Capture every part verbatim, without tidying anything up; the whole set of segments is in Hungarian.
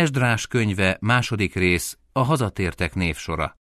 Esdrás könyve, második rész, a hazatértek névsora.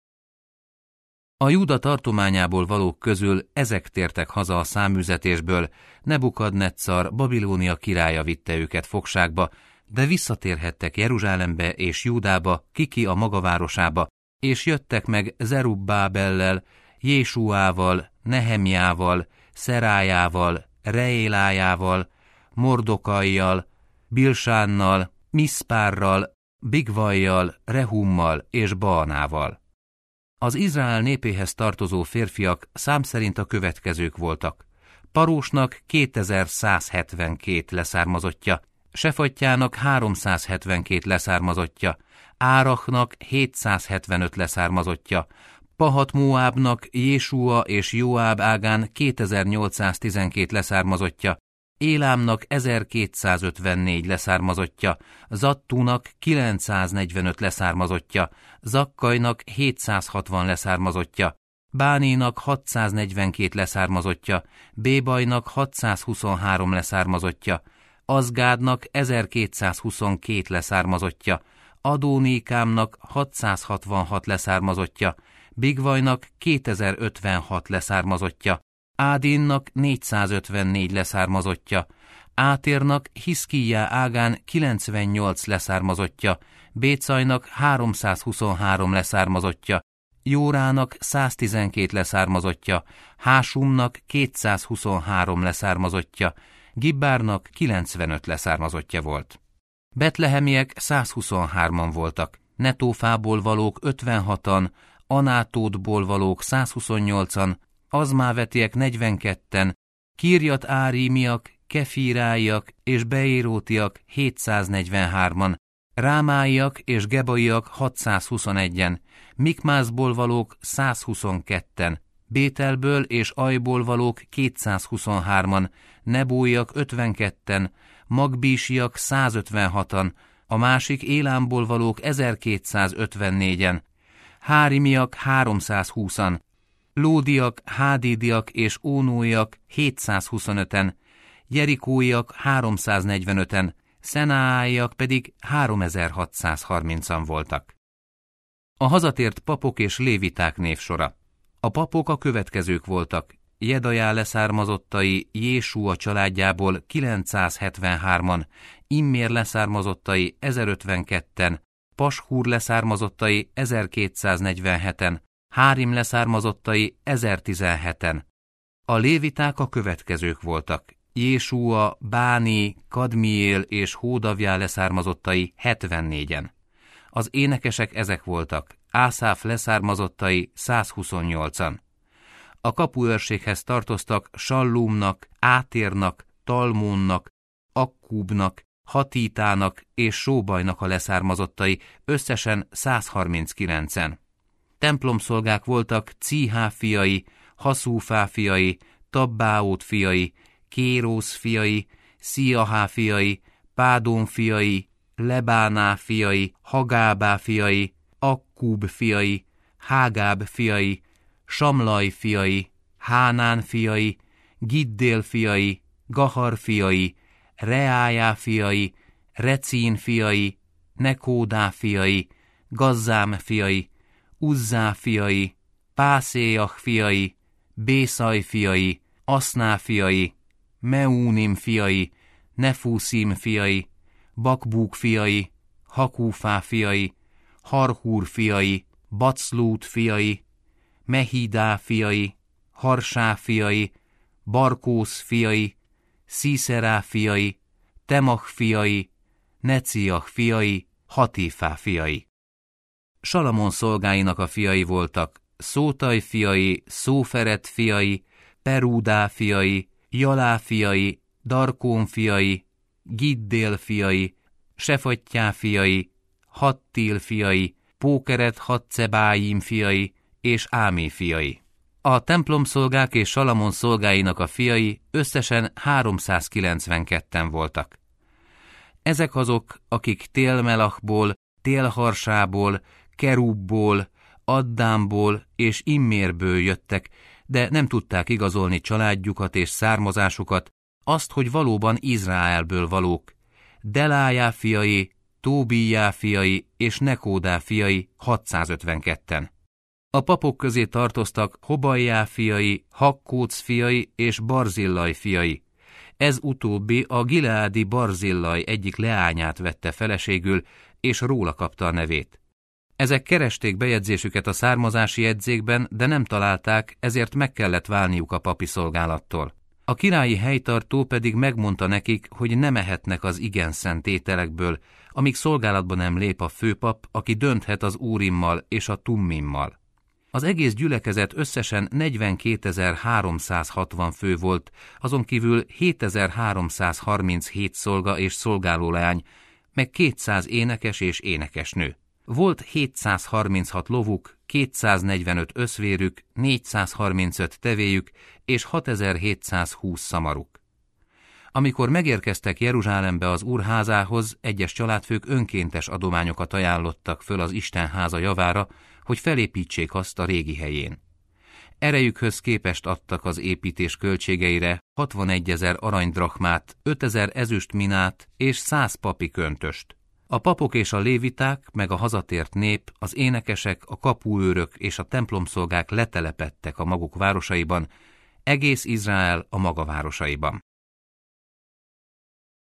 A Júda tartományából valók közül ezek tértek haza a száműzetésből, Nebukadneccar, Babilónia királya vitte őket fogságba, de visszatérhettek Jeruzsálembe és Júdába, Kiki a maga városába, és jöttek meg Zerubbábellel, Jésuával, Nehemjával, Szerájával, Reélájával, Mordokajjal, Bilsánnal, Miszpárral, Bigvajjal, Rehummal és Baanával. Az Izrael népéhez tartozó férfiak szám szerint a következők voltak. Parósnak kétezer-százhetvenkét leszármazottja, Sefattyának háromszázhetvenkét leszármazottja, Árachnak hétszázhetvenöt leszármazottja, Pahat-Móábnak Jésua és Jóáb ágán kétezer-nyolcszáztizenkét leszármazottja, Élámnak ezerkétszázötvennégy leszármazottja, Zattúnak kilencszáznegyvenöt leszármazottja, Zakkajnak hétszázhatvan leszármazottja, Báninak hatszáznegyvenkét leszármazottja, Bébajnak hatszázhuszonhárom leszármazottja, Azgádnak ezerkétszázhuszonkét leszármazottja, Adónikámnak hatszázhatvanhat leszármazottja, Bigvajnak kétezer-ötvenhat leszármazottja, Ádinnak négyszázötvennégy leszármazottja, Átérnak Hiszkíjá ágán kilencvennyolc leszármazottja, Bécajnak háromszázhuszonhárom leszármazottja, Jórának száztizenkét leszármazottja, Hásumnak kétszázhuszonhárom leszármazottja, Gibbárnak kilencvenöt leszármazottja volt. Betlehemiek százhuszonhárman voltak, Netófából valók ötvenhatan, Anátótból valók százhuszonnyolcan, Azmávetiek negyvenketten, Kirjat Árímiak, Kefíráiak és Beérótiak hétszáznegyvenhárman, Rámáiak és Gebaiak hatszázhuszonegyen, Mikmászból valók százhuszonketten, Bételből és Ajból valók kétszázhuszonhárman, Nebóiak ötvenketten, Magbísiak százötvenhatan, a másik Élámból valók ezerkétszázötvennégyen, Hárimiak háromszázhúszan, Lódiak, Hádídiak és Ónóiak hétszázhuszonöten, Jerikóiak háromszáznegyvenöten, Szenááiak pedig háromezer-hatszázharmincan voltak. A hazatért papok és léviták névsora. A papok a következők voltak: Jedajá leszármazottai Jésua családjából kilencszázhetvenhárman, Immér leszármazottai ezerötvenketten, Pashúr leszármazottai ezerkétszáznegyvenheten, Hárim leszármazottai ezertizenheten. A léviták a következők voltak: Jésua, Báni, Kadmiél és Hódavjá leszármazottai hetvennégyen. Az énekesek ezek voltak: Ászáf leszármazottai százhuszonnyolcan. A kapuőrséghez tartoztak Sallumnak, Átérnak, Talmónnak, Akkúbnak, Hatítának és Sóbajnak a leszármazottai, összesen százharminckilencen. Templomszolgák voltak Cíhá fiai, Haszúfá fiai, Tabbáót fiai, Kérósz fiai, Sziahá fiai, Pádón fiai, Lebáná fiai, Hagábá fiai, Akkúb fiai, Hágáb fiai, Samlaj fiai, Hánán fiai, Giddél fiai, Gahar fiai, Reájá fiai, Recín fiai, Nekódá fiai, Gazzám fiai, Uzzá fiai, Pászéjach fiai, Bészaj fiai, Aszná fiai, Meúnim fiai, Nefúszim fiai, Bakbúk fiai, Hakúfá fiai, Harhúr fiai, Baclút fiai, Mehidá fiai, Harsá fiai, Barkósz fiai, Szíszerá fiai, Temach fiai, Neciach fiai, Hatífá fiai. Salamon szolgáinak a fiai voltak: Szótaj fiai, Szóferet fiai, Perúdá fiai, Jalá fiai, Darkón fiai, Giddél fiai, Sefattyá fiai, Hattil fiai, Pókeret Hatszebáim fiai és Ámé fiai. A templomszolgák és Salamon szolgáinak a fiai összesen háromszázkilencvenketten voltak. Ezek azok, akik Télmelachból, Télharsából, Kerúbból, Addámból és Immérből jöttek, de nem tudták igazolni családjukat és származásukat, azt, hogy valóban Izraelből valók: Delájá fiai, Tóbíjá fiai és Nekódá fiai hatszázötvenketten. A papok közé tartoztak Hobajjá fiai, Hakkóc fiai és Barzillai fiai. Ez utóbbi a gileádi Barzillai egyik leányát vette feleségül, és róla kapta a nevét. Ezek keresték bejegyzésüket a származási jegyzékben, de nem találták, ezért meg kellett válniuk a papi szolgálattól. A királyi helytartó pedig megmondta nekik, hogy nem ehetnek az igen szent ételekből, amíg szolgálatba nem lép a főpap, aki dönthet az úrimmal és a tummimmal. Az egész gyülekezet összesen negyvenkétezer-háromszázhatvan fő volt, azon kívül hétezer-háromszázharminchét szolga és szolgálóleány, meg kétszáz énekes és énekesnő. Volt hétszázharminchat lovuk, kétszáznegyvenöt összvérük, négyszázharmincöt tevéjük és hatezer-hétszázhúsz szamaruk. Amikor megérkeztek Jeruzsálembe az Úr házához, egyes családfők önkéntes adományokat ajánlottak föl az Isten háza javára, hogy felépítsék azt a régi helyén. Erejükhöz képest adtak az építés költségeire hatvanegyezer aranydrachmát, ötezer ezüst minát és száz papi köntöst. A papok és a léviták, meg a hazatért nép, az énekesek, a kapuőrök és a templomszolgák letelepedtek a maguk városaiban, egész Izrael a maga városaiban.